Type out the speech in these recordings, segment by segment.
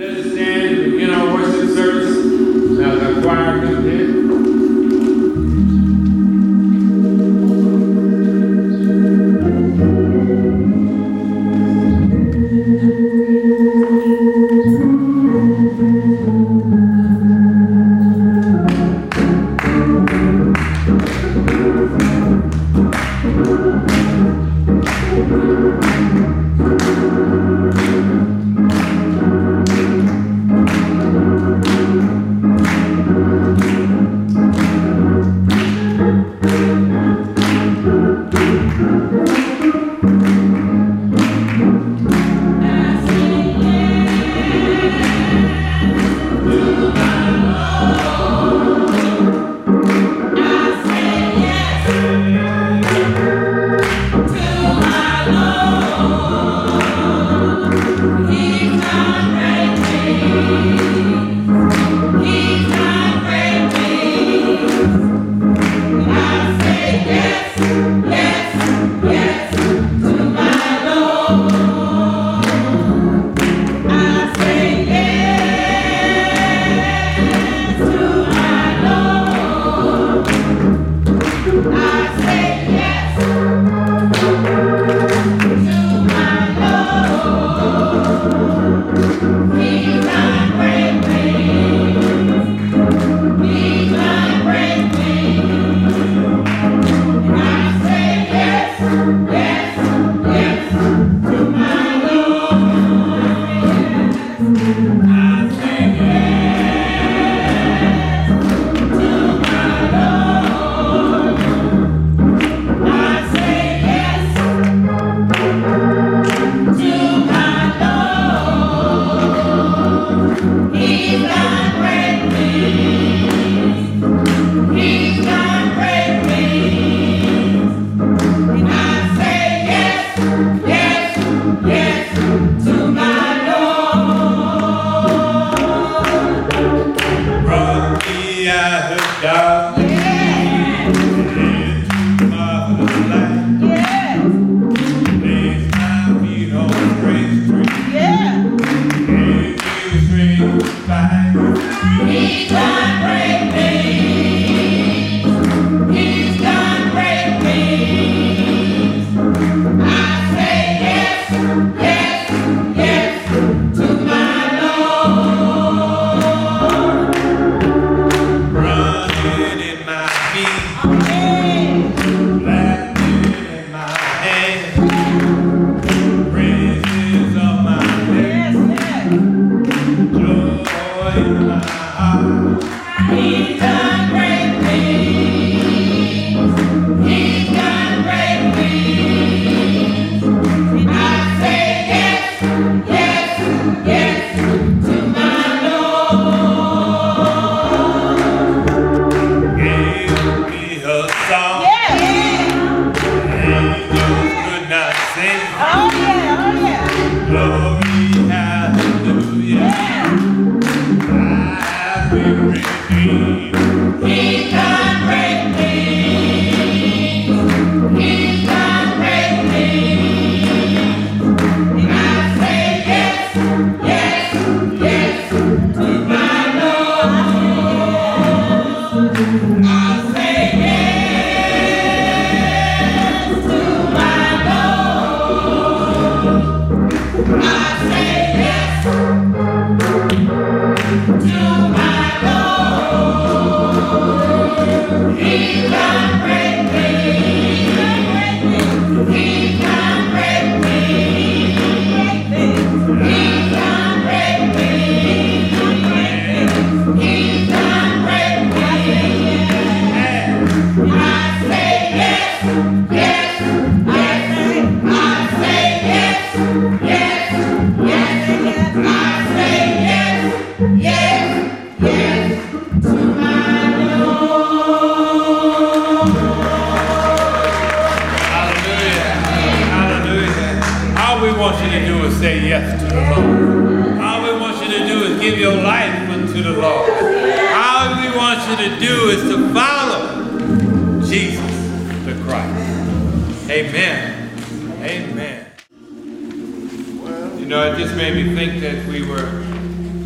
It just made me think that we were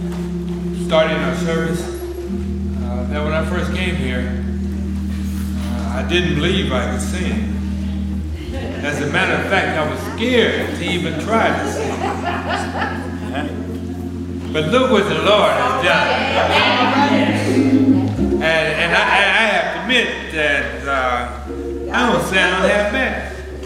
starting our service, that when I first came here, I didn't believe I could sing. As a matter of fact, I was scared to even try to sing. But look what the Lord has done. And I have to admit that I don't sound half bad.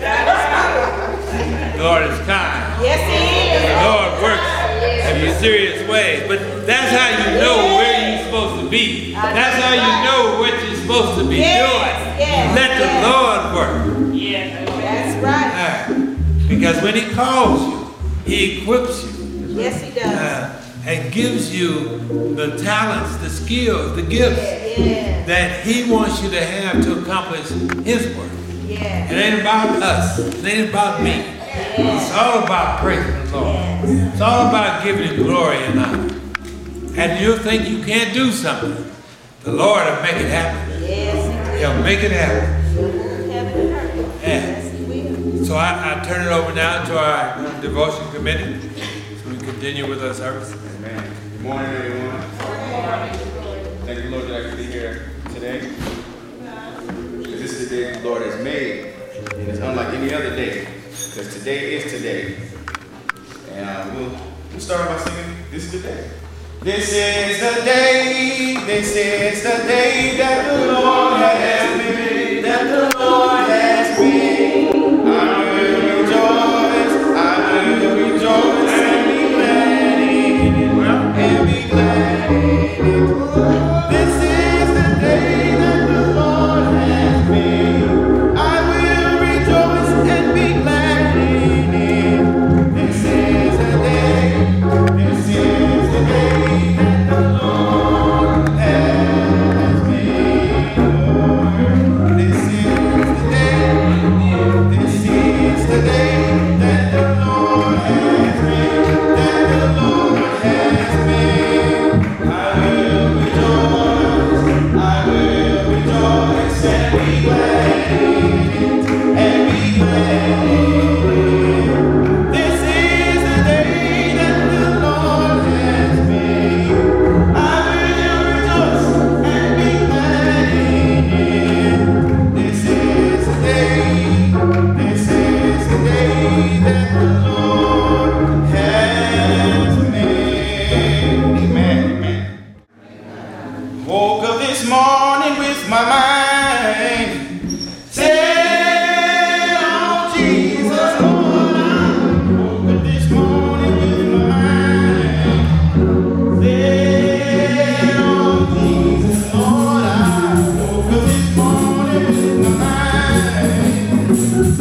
The Lord is kind. Yes, He is. The Lord works in mysterious ways. But that's how you know where you're supposed to be. That's how you know what you're supposed to be doing. Let the Lord work. That's right. Because when He calls you, He equips you. Yes, He does. And gives you the talents, the skills, the gifts that He wants you to have to accomplish His work. It ain't about us. It ain't about me. It's all about praising the Lord. It's all about giving Him glory and honor. And you think you can't do something, the Lord will make it happen. He'll make it happen. So I turn it over now to our devotion committee so we continue with our service. Amen. Good morning, everyone. Thank you, Lord, that I can be here today. Because this is the day the Lord has made. And it's unlike any other day. Because today is today. And we'll start by singing, this is the day. This is the day that the Lord has made, that the Lord has made. I will rejoice and be glad in it, and be glad in it. This is the day that the Lord has made. I will rejoice and be glad in it. This is the day that the Lord has made. This is the day that the Lord has made, that the Lord has made. I will rejoice and be glad in it, and be glad in it. This is the day that the Lord has made. I will rejoice and be glad in it. This is the day that the Lord has made. Amen. Woke up this morning with my mind set on Jesus, Lord. I woke up this morning with my mind set on Jesus, Lord. I woke up this morning with my mind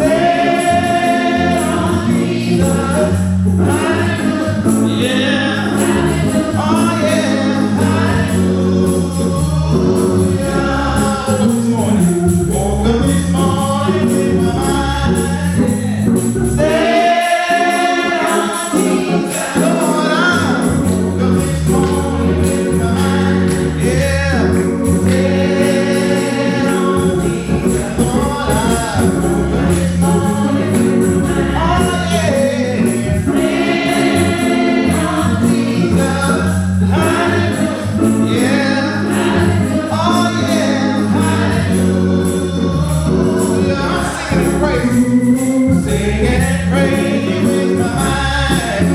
set on Jesus. Yeah. Oh yeah. Woke up this morning with my mind set on Jesus, Lord. I woke up this morning with my mind, yeah, set on Jesus, Lord. I woke up this morning with my mind, oh yeah, set on Jesus, hallelujah, yeah, oh yeah, hallelujah. I'm singing and praising with my mind.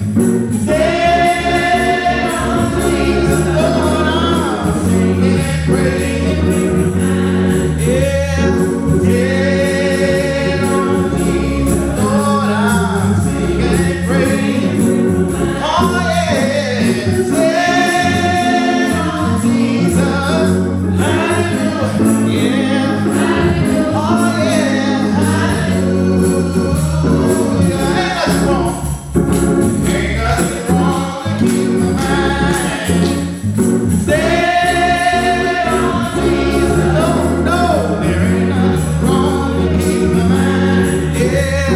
Set on Jesus, Lord. I'm singing and praising with my mind. Yeah, set on Jesus, Lord. I'm singing and praising with my mind. Oh yeah, set on Jesus, hallelujah, yeah, oh yeah, hallelujah. Ain't nothing wrong with keeping my mind set on Jesus. No, there ain't nothing wrong with keeping my mind, yeah,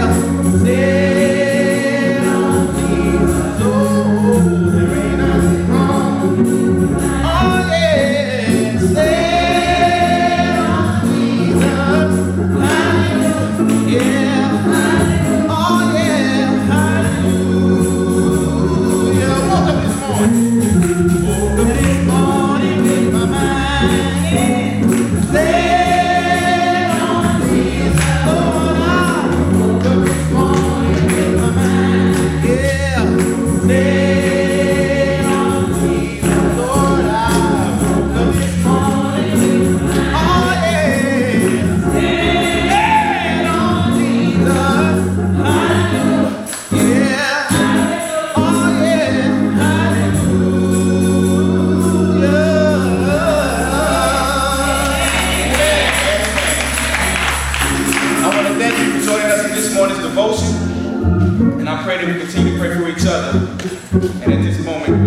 set on Jesus. Oh, there ain't nothing wrong. Oh yeah, set on Jesus. Hallelujah, yeah. Oh yeah, hallelujah. Woke up this morning.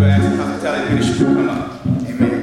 we'll ask the hospitality ministry to come up. Amen.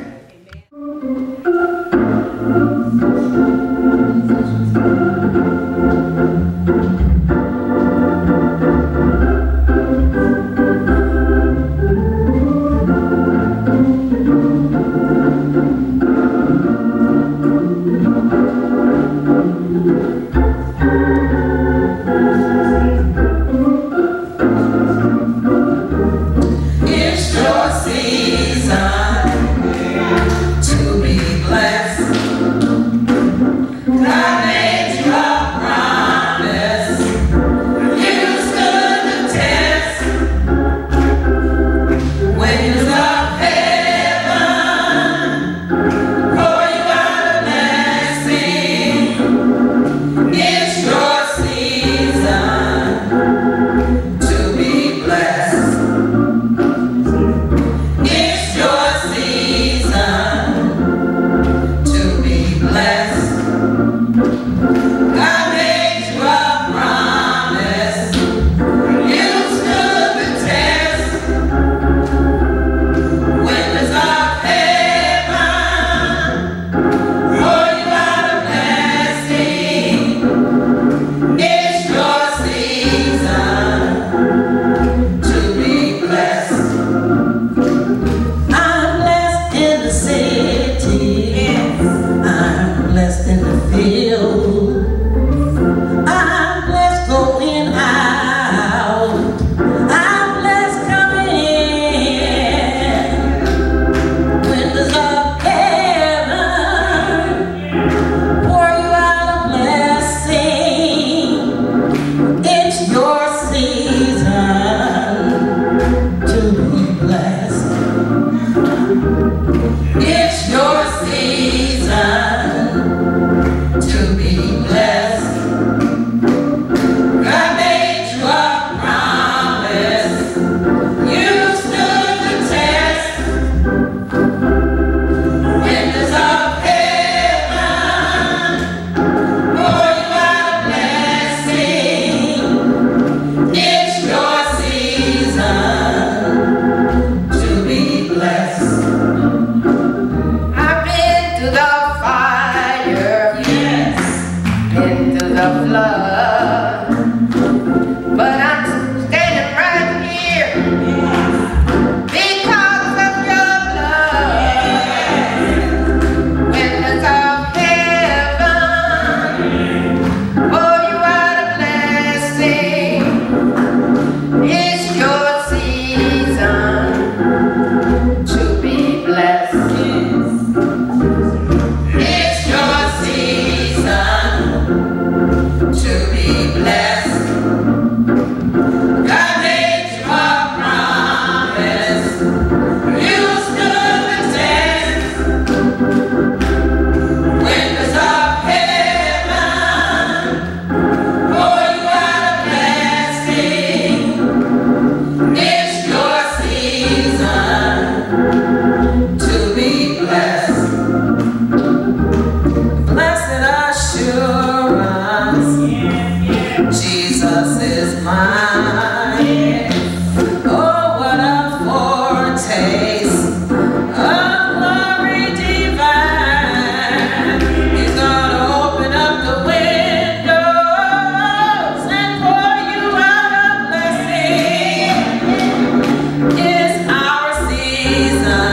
It's our season.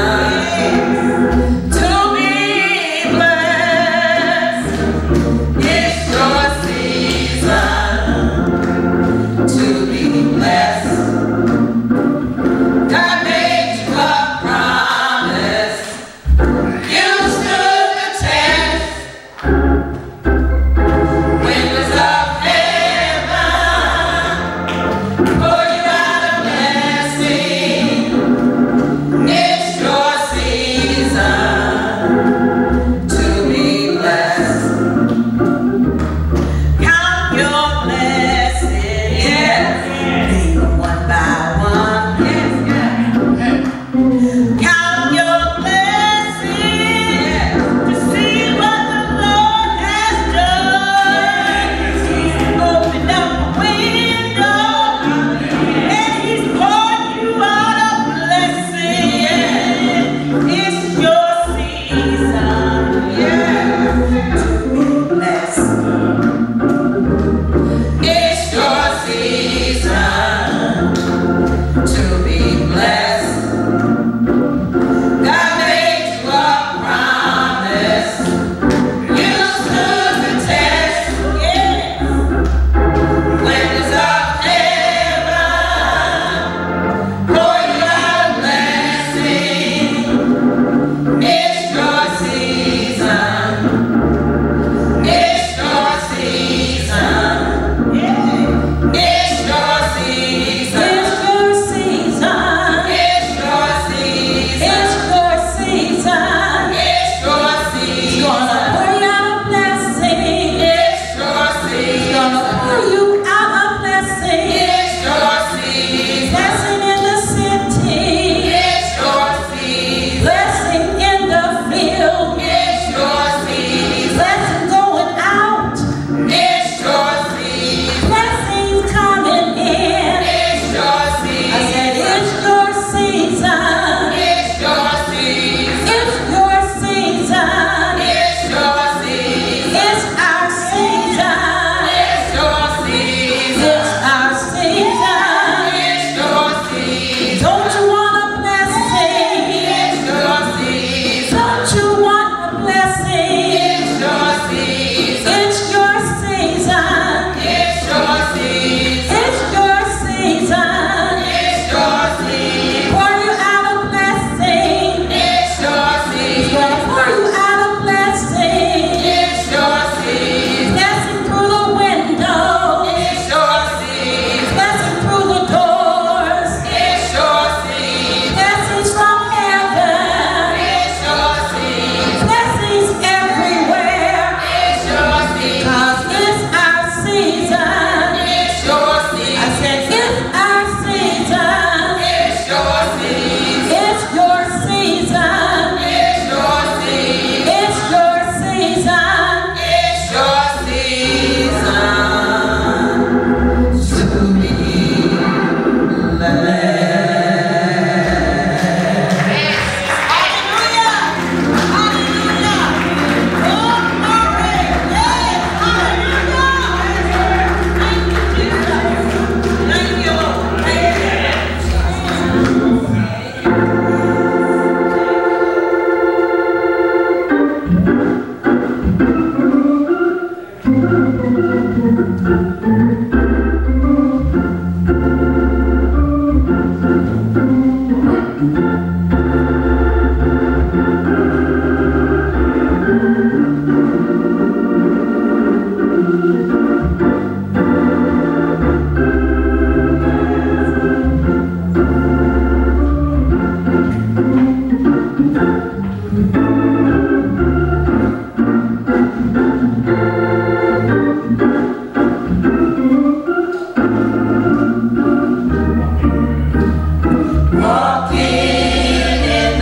Walking in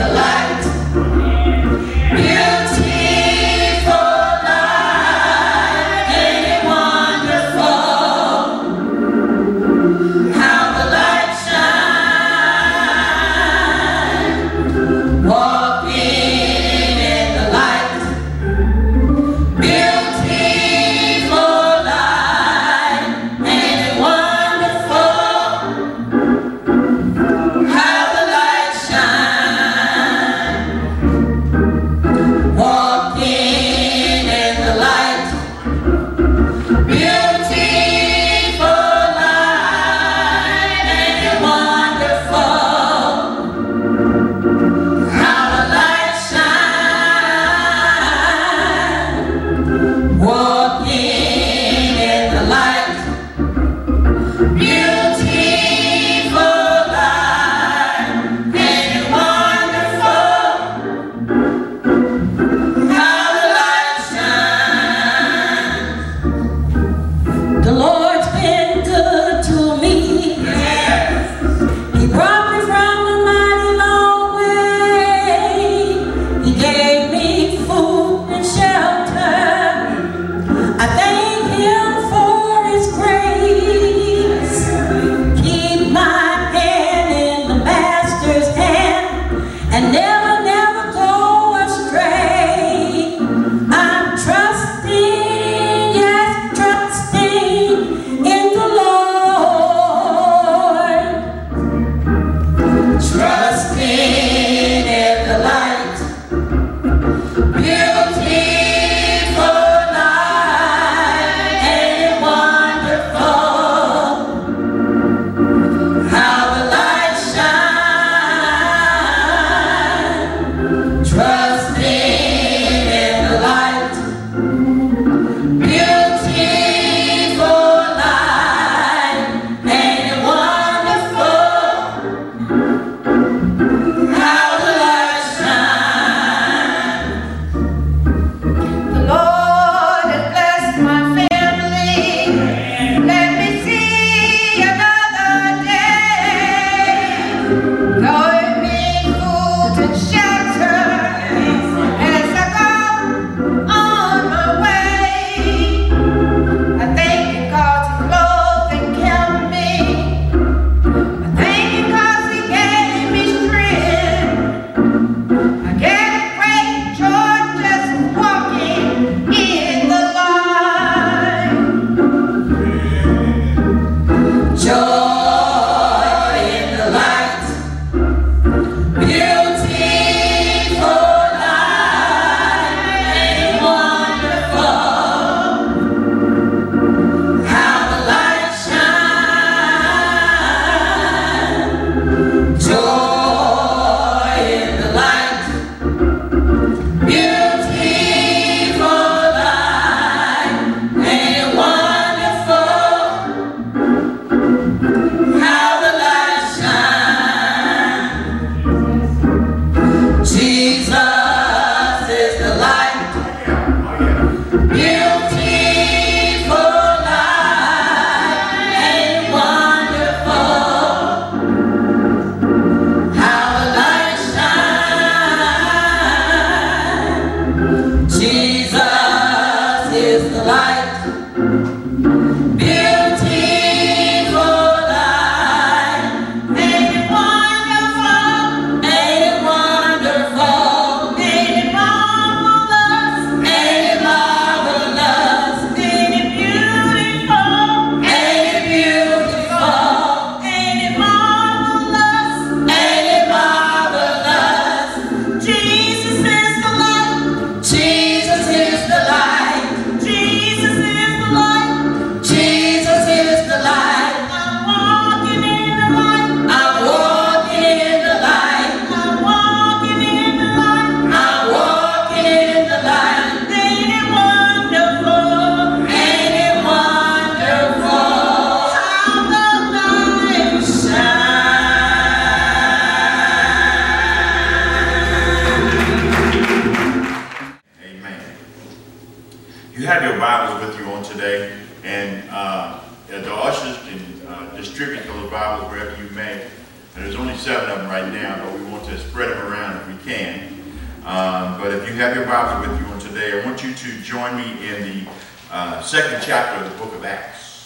27 of them right now, but we want to spread them around if we can. But if you have your Bible with you on today, I want you to join me in the second chapter of the book of Acts.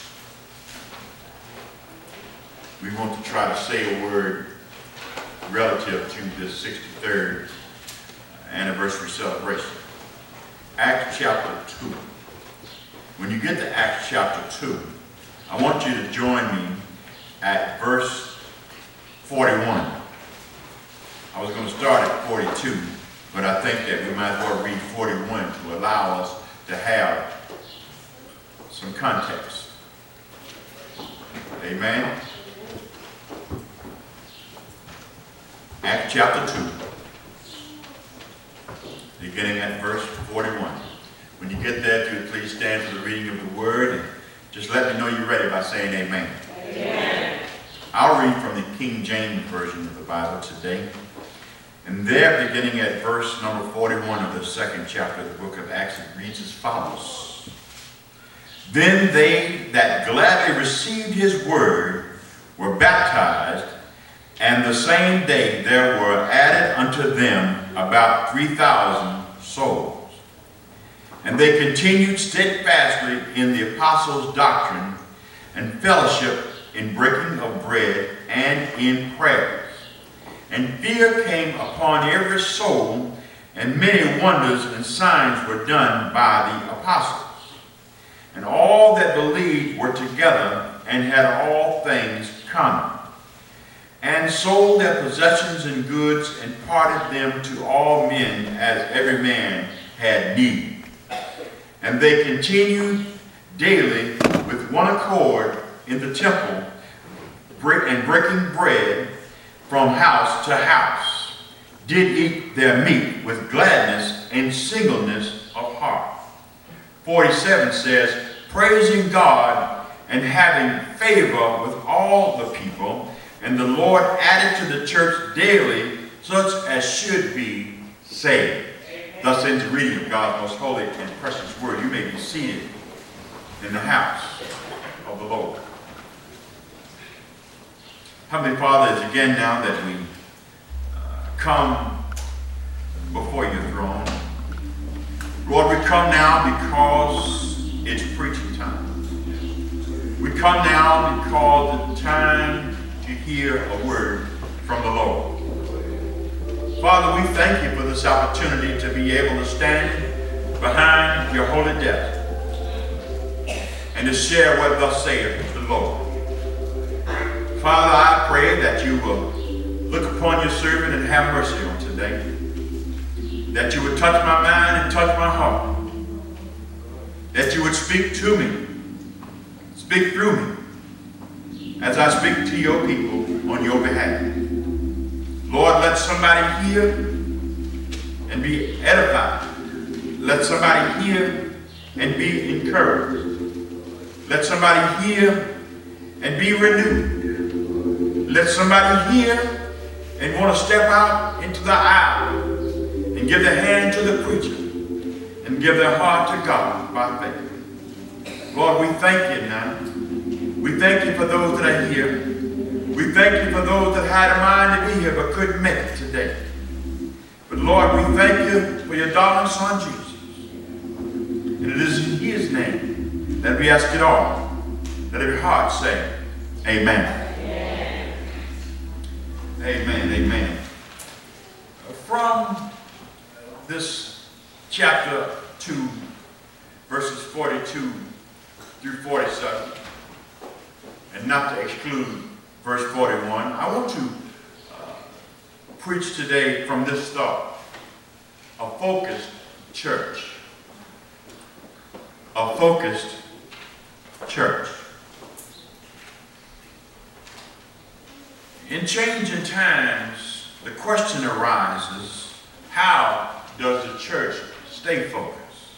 We want to try to say a word relative to this 63rd anniversary celebration. Acts chapter 2. When you get to Acts chapter 2, I want you to join me at verse 41. I was going to start at 42, but I think that we might as well read 41 to allow us to have some context. Amen. Acts chapter 2, beginning at verse 41. When you get there, if you would please stand for the reading of the word, and just let me know you're ready by saying amen. Amen. I'll read from the King James Version of the Bible today. And there, beginning at verse number 41 of the second chapter of the book of Acts, it reads as follows. Then they that gladly received his word were baptized, and the same day there were added unto them about 3,000 souls. And they continued steadfastly in the apostles' doctrine and fellowship, in breaking of bread and in prayers. And fear came upon every soul, and many wonders and signs were done by the apostles. And all that believed were together and had all things common, and sold their possessions and goods, and parted them to all men as every man had need. And they continued daily with one accord in the temple, and breaking bread from house to house, did eat their meat with gladness and singleness of heart. 47 says, praising God and having favor with all the people, and the Lord added to the church daily such as should be saved. Thus ends the reading of God's most holy and precious word. You may be seated in the house of the Lord. Heavenly Father, it's again now that we come before your throne. Lord, we come now because it's preaching time. We come now because it's time to hear a word from the Lord. Father, we thank you for this opportunity to be able to stand behind your holy desk and to share what thus saith the Lord. Father, I pray that you will look upon your servant and have mercy on today. That you would touch my mind and touch my heart. That you would speak to me, speak through me, as I speak to your people on your behalf. Lord, let somebody hear and be edified. Let somebody hear and be encouraged. Let somebody hear and be renewed. Let somebody hear and want to step out into the aisle and give their hand to the preacher and give their heart to God by faith. Lord, we thank you now. We thank you for those that are here. We thank you for those that had a mind to be here but couldn't make it today. But Lord, we thank you for your darling son, Jesus. And it is in his name that we ask it all. Let every heart say, amen. Amen. Amen. Amen. From this chapter 2, verses 42 through 47, and not to exclude verse 41, I want to preach today from this thought: a focused church. A focused church. In changing times, the question arises, how does the church stay focused?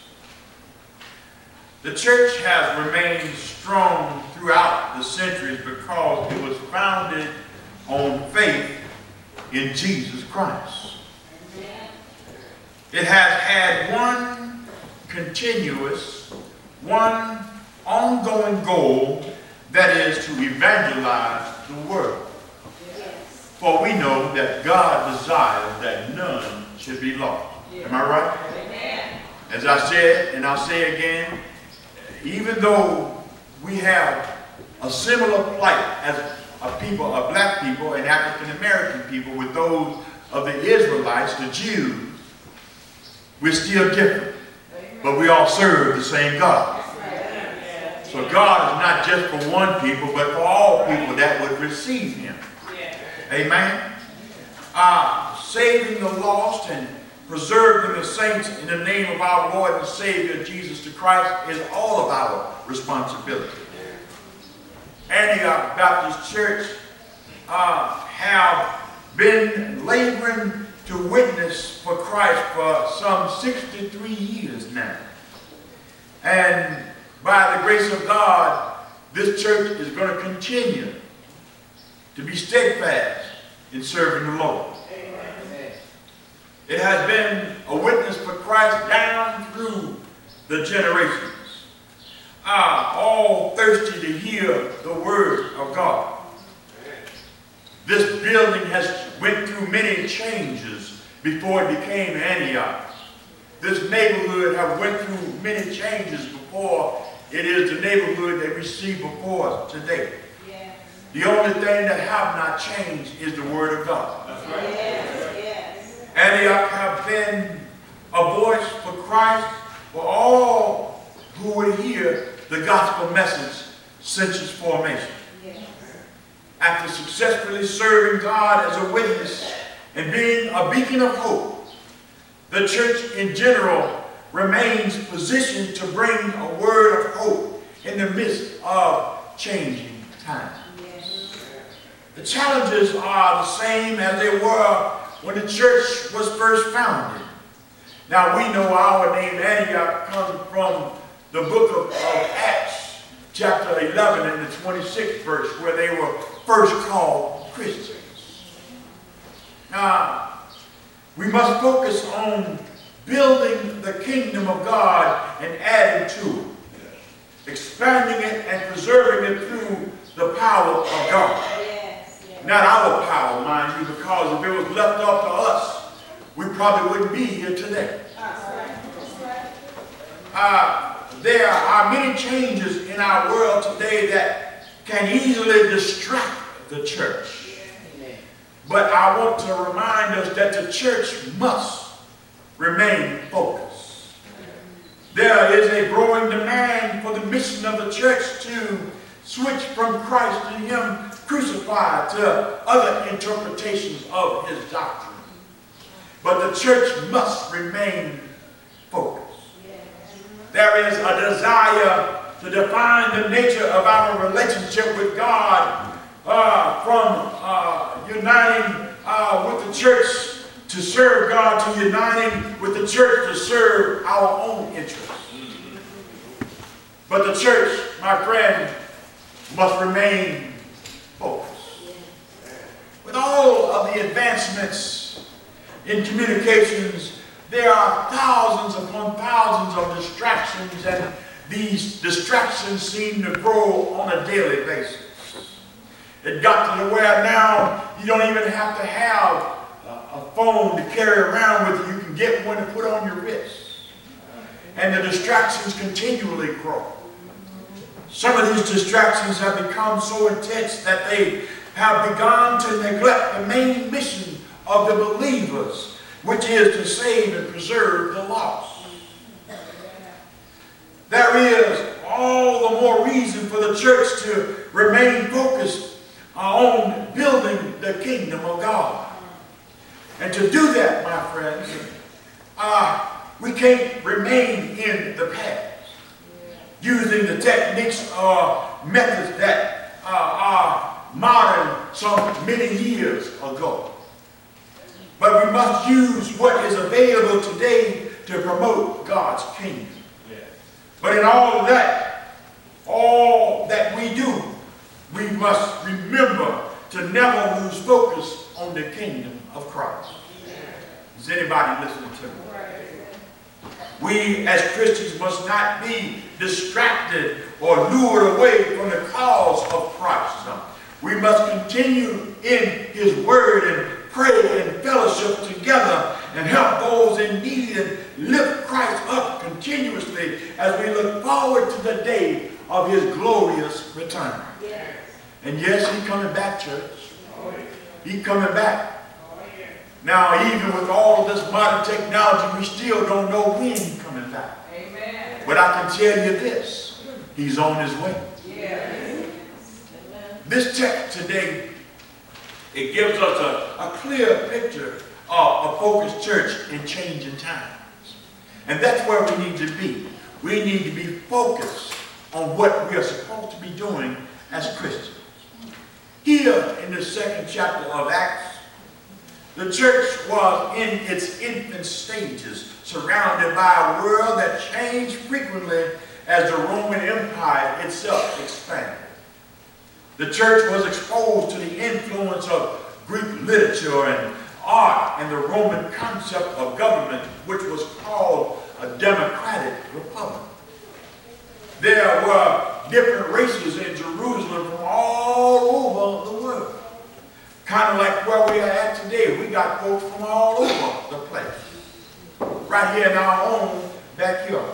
The church has remained strong throughout the centuries because it was founded on faith in Jesus Christ. It has had one continuous, one ongoing goal, that is to evangelize the world. For we know that God desires that none should be lost. Am I right? Amen. As I said, and I'll say again, even though we have a similar plight as a people, of black people and African American people with those of the Israelites, the Jews, we're still different. But we all serve the same God. So God is not just for one people, but for all people that would receive him. Amen. Saving the lost and preserving the saints in the name of our Lord and Savior Jesus the Christ is all of our responsibility. Antioch Baptist Church have been laboring to witness for Christ for some 63 years now. And by the grace of God, this church is going to continue to be steadfast in serving the Lord. Amen. It has been a witness for Christ down through the generations. All thirsty to hear the word of God. This building has went through many changes before it became Antioch. This neighborhood have went through many changes before it is the neighborhood that we see before us today. Yes. The only thing that have not changed is the word of God. That's right. Yes. Antioch have been a voice for Christ for all who would hear the gospel message since its formation. Yes. After successfully serving God as a witness and being a beacon of hope, the church in general remains positioned to bring a word of hope in the midst of changing times. Yes. The challenges are the same as they were when the church was first founded. Now we know our name Antioch comes from the book of Acts, chapter 11 and the 26th verse, where they were first called Christians. Now, we must focus on building the kingdom of God and adding to it, expanding it and preserving it through the power of God. Yes, yes. Not our power, mind you, because if it was left up to us, we probably wouldn't be here today. There are many changes in our world today that can easily distract the church. But I want to remind us that the church must remain focused. There is a growing demand for the mission of the church to switch from Christ and him crucified to other interpretations of his doctrine. But the church must remain focused. There is a desire to define the nature of our relationship with God from uniting with the church to serve God to uniting with the church to serve our own interests. But the church, my friend, must remain focused. With all of the advancements in communications, there are thousands upon thousands of distractions, and these distractions seem to grow on a daily basis. It got to the where now you don't even have to have a phone to carry around with you. You can get one to put on your wrist. And the distractions continually grow. Some of these distractions have become so intense that they have begun to neglect the main mission of the believers, which is to save and preserve the lost. There is all the more reason for the church to remain focused on building the kingdom of God. And to do that, my friends, we can't remain in the past using the techniques or methods that are modern some many years ago. But we must use what is available today to promote God's kingdom. Yeah. But in all that we do, we must remember to never lose focus on the kingdom of Christ. Is anybody listening to me? We as Christians must not be distracted or lured away from the cause of Christ. We must continue in his word and pray and fellowship together and help those in need and lift Christ up continuously as we look forward to the day of his glorious return. Yes. And yes, he's coming back, church. He's coming back. Now, even with all of this modern technology, we still don't know when he's coming back. Amen. But I can tell you this, he's on his way. Yes. This text today, it gives us a clear picture of a focused church in changing times. And that's where we need to be. We need to be focused on what we are supposed to be doing as Christians. Here in the 2nd chapter of Acts, the church was in its infant stages, surrounded by a world that changed frequently as the Roman Empire itself expanded. The church was exposed to the influence of Greek literature and art and the Roman concept of government, which was called a democratic republic. There were different races in Jerusalem from all over the world. Kind of like where we are at today. We got folks from all over the place. Right here in our own backyard.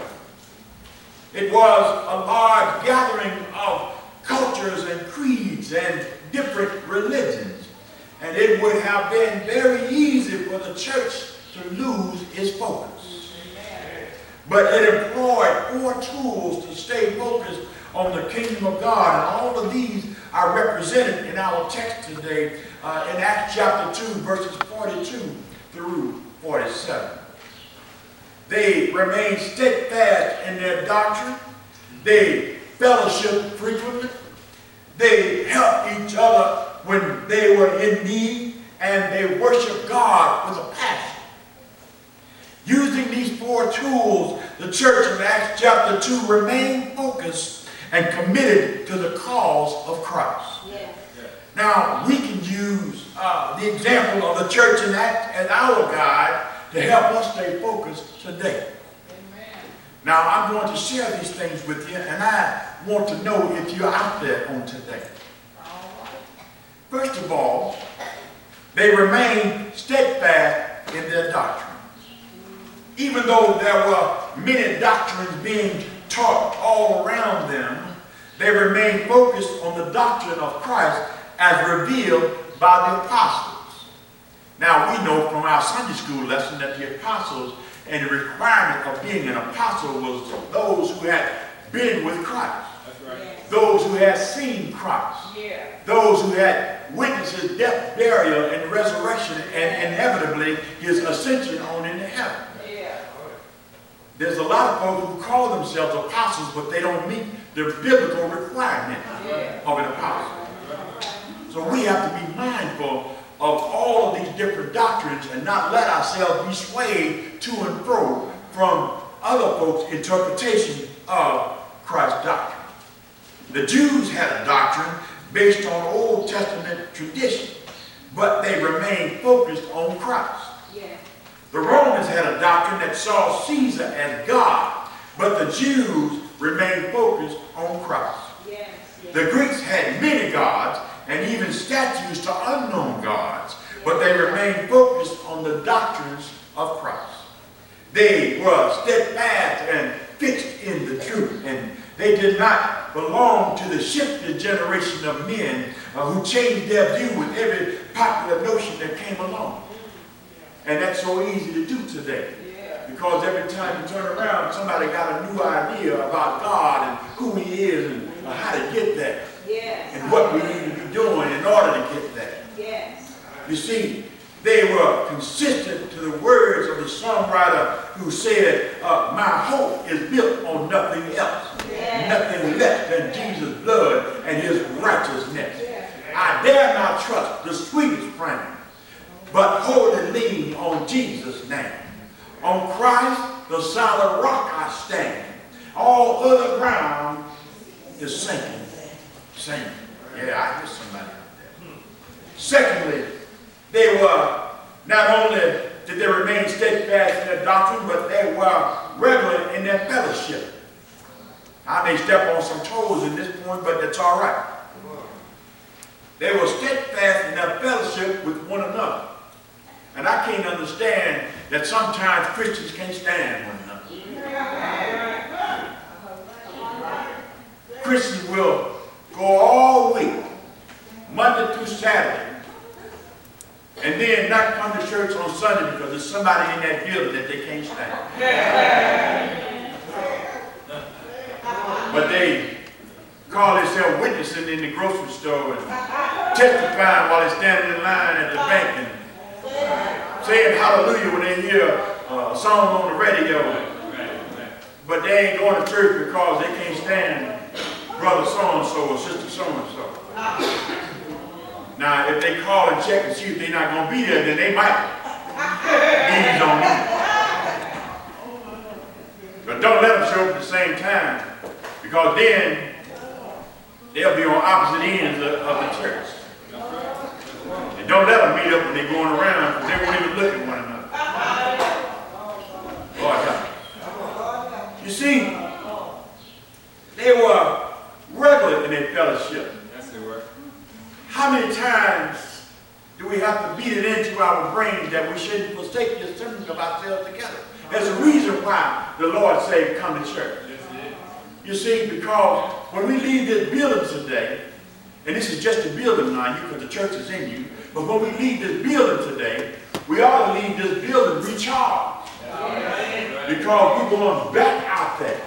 It was a large gathering of cultures and creeds and different religions. And it would have been very easy for the church to lose its focus. But it employed 4 tools to stay focused on the kingdom of God. And all of these are represented in our text today in Acts chapter 2, verses 42 through 47. They remained steadfast in their doctrine. They fellowshiped frequently. They helped each other when they were in need, and they worshiped God with a passion. Using these 4 tools, the church in Acts chapter 2 remained focused and committed to the cause of Christ. Yeah. Now, we can use the example of the church in Acts as our guide to help us stay focused today. Amen. Now, I'm going to share these things with you, and I want to know if you're out there on today. First of all, they remained steadfast in their doctrines. Even though there were many doctrines being taught all around them, they remained focused on the doctrine of Christ as revealed by the apostles. Now, we know from our Sunday school lesson that the apostles and the requirement of being an apostle was those who had been with Christ. That's right. Those who had seen Christ. Yeah. Those who had witnessed his death, burial, and resurrection, and inevitably his ascension on into heaven. Yeah. There's a lot of folks who call themselves apostles, but they don't meet the biblical requirement of an apostle. So we have to be mindful of all of these different doctrines and not let ourselves be swayed to and fro from other folks' interpretation of Christ's doctrine. The Jews had a doctrine based on Old Testament tradition, but they remained focused on Christ. Yeah. The Romans had a doctrine that saw Caesar as God, but the Jews remained focused on Christ. Yes. Yes. The Greeks had many gods and even statues to unknown gods, but they remained focused on the doctrines of Christ. They were steadfast and fixed in the truth, and they did not belong to the shifted generation of men who changed their view with every popular notion that came along. And that's so easy to do today. Because every time you turn around, somebody got a new idea about God and who he is and how to get there. Yes. And what we need to be doing in order to get there. Yes. You see, they were consistent to the words of the songwriter who said, my hope is built on nothing else. Yes. Nothing less than Jesus' blood and his righteousness. Yes. I dare not trust the sweetest frame, but wholly lean on Jesus' name. On Christ, the solid rock I stand. All other ground is sinking. Same. Yeah, I hear somebody out there. Secondly, they were, not only did they remain steadfast in their doctrine, but they were regular in their fellowship. I may step on some toes in this point, but that's all right. They were steadfast in their fellowship with one another. And I can't understand that sometimes Christians can't stand one another. Christians will go all week, Monday through Saturday, and then not come to church on Sunday because there's somebody in that building that they can't stand. But they call themselves witnessing in the grocery store and testifying while they're standing in line at the bank and saying hallelujah when they hear a song on the radio. But they ain't going to church because they can't stand brother so-and-so or sister so-and-so. Now, if they call and check and see if they're not going to be there, then they might ease on me. But don't let them show up at the same time, because then they'll be on opposite ends of the church. And don't let them meet up when they're going around, because they won't even look at one another. Lord God. You see, they were regular in their fellowship. Yes, they were. How many times do we have to beat it into our brains that we shouldn't forsake the assembling of ourselves together? There's a reason why the Lord said, come to church. You see, because when we leave this building today, and this is just a building now, because the church is in you, but when we leave this building today, we ought to leave this building recharged. Because we're going back out there.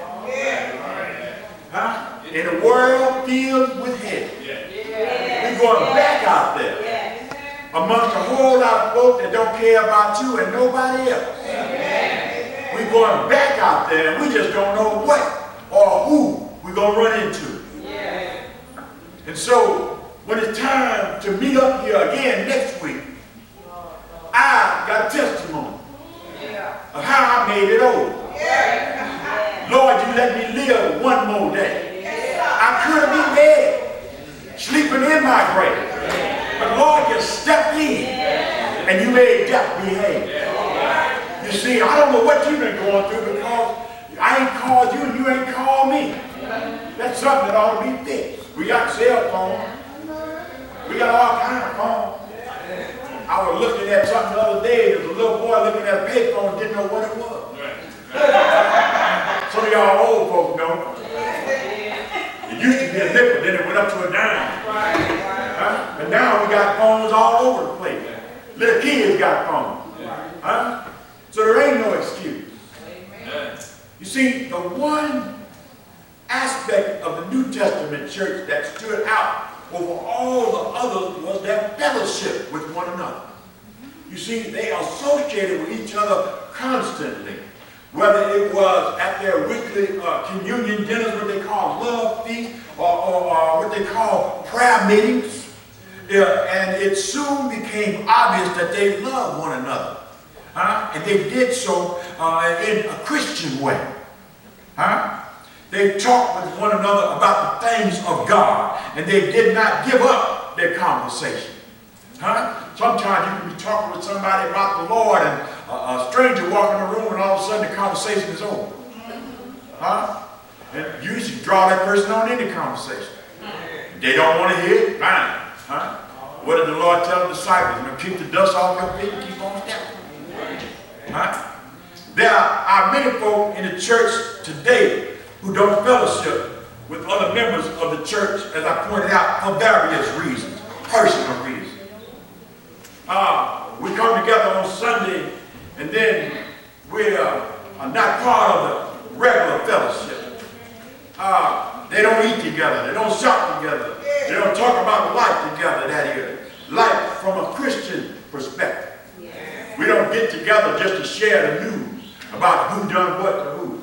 Huh? In a world filled with hate. We're going back out there. Amongst a whole lot of folks that don't care about you and nobody else. We're going back out there and we just don't know what or who we're going to run into. And so, when it's time to meet up here again next week, I got a testimony of how I made it over. Lord, you let me live one more day. I could have been dead, sleeping in my grave. But Lord, you stepped in and you made death behave. You see, I don't know what you've been going through because I ain't called you and you ain't called me. That's something that ought to be fixed. We got cell phones. We got all kinds of phones. I was looking at something the other day. There was a little boy looking at a payphone and didn't know what it was. Some of y'all old folks know. It used to be a nickel, then it went up to a dime. Huh? And now we got phones all over the place. Little kids got phones. Huh? So there ain't no excuse. You see, the one aspect of the New Testament church that stood out over all the others was their fellowship with one another. You see, they associated with each other constantly. Whether it was at their weekly communion dinners, what they call love feast, or what they call prayer meetings. And it soon became obvious that they loved one another. And they did so in a Christian way. They talked with one another about the things of God, and they did not give up their conversation. Sometimes you can be talking with somebody about the Lord, and a stranger walk in the room, and all of a sudden the conversation is over. And you should draw that person on any conversation. They don't want to hear it, fine. What did the Lord tell the disciples? Keep the dust off your feet and keep on stepping. There are many folk in the church today who don't fellowship with other members of the church, as I pointed out, for various reasons, personal reasons. We come together on Sunday, and then we are not part of the regular fellowship. They don't eat together. They don't shop together. They don't talk about life together, that is. Life from a Christian perspective. We don't get together just to share the news about who done what to who.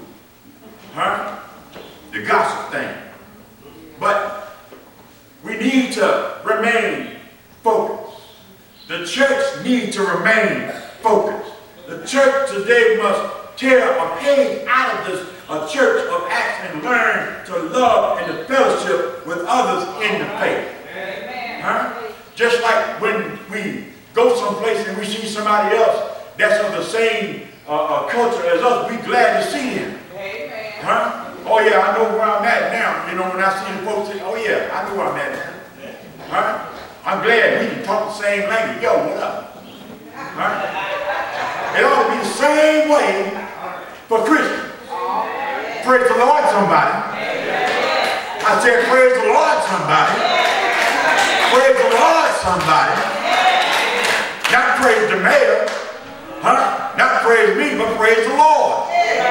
The gossip thing. But we need to remain focused. The church needs to remain focused. The church today must tear a page out of this church of Acts and learn to love and to fellowship with others in the faith. Just like when we go someplace and we see somebody else that's of the same culture as us, we glad to see him. Oh yeah, I know where I'm at now. You know, when I see the folks say, oh yeah, I know where I'm at now. I'm glad we can talk the same language. Yo, what up? Right? It ought to be the same way for Christians. Praise the Lord, somebody. I said, praise the Lord, somebody. Praise the Lord, somebody. Not praise the mayor. Huh? Not praise me, but praise the Lord.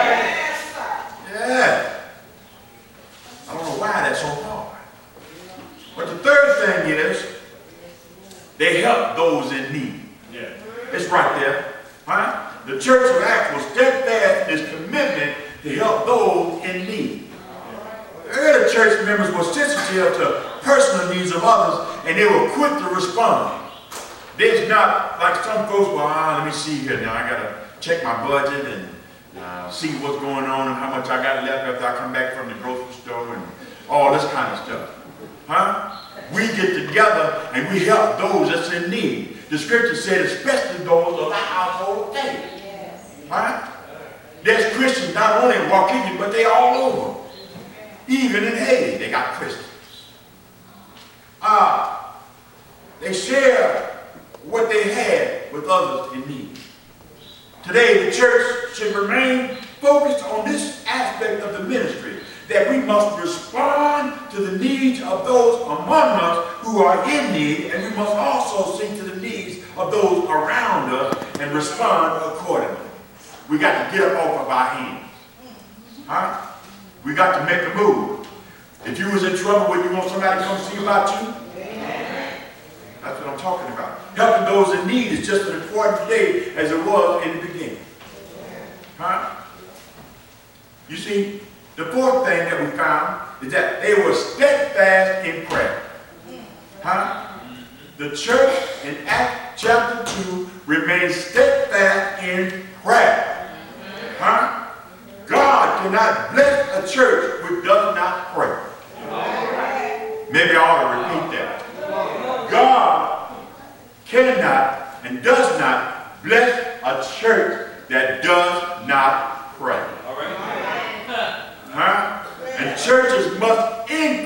Yeah. I don't know why that's so hard. But the third thing is, they help those in need. Yeah. It's right there. Huh? The Church of Acts was steadfast in its commitment to help those in need. Early church members were sensitive to personal needs of others, and they were quick to respond. There's not like some folks, well, let me see here now. I got to check my budget and see what's going on and how much I got left after I come back from the grocery store and all this kind of stuff. Huh? We get together and we help those that's in need. The scripture said, especially those of the household of faith. Right? There's Christians not only in Waukegan, but they all over. Even in Haiti, they got Christians. They share what they had with others in need. Today, the church should remain focused on this aspect of the ministry, that we must respond to the needs of those among us who are in need, and we must also see to the needs of those around us and respond accordingly. We got to get up off of our hands. Huh? We got to make a move. If you was in trouble, would you want somebody to come see about you? That's what I'm talking about. Helping those in need is just as important today as it was in the beginning. Huh? You see, the fourth thing that we found is that they were steadfast in prayer. Huh? The church in Acts chapter 2 remains steadfast in prayer. Huh? God cannot bless a church which does not pray. Maybe I ought to repeat that. God cannot and does not bless a church that does not pray. Huh? And churches must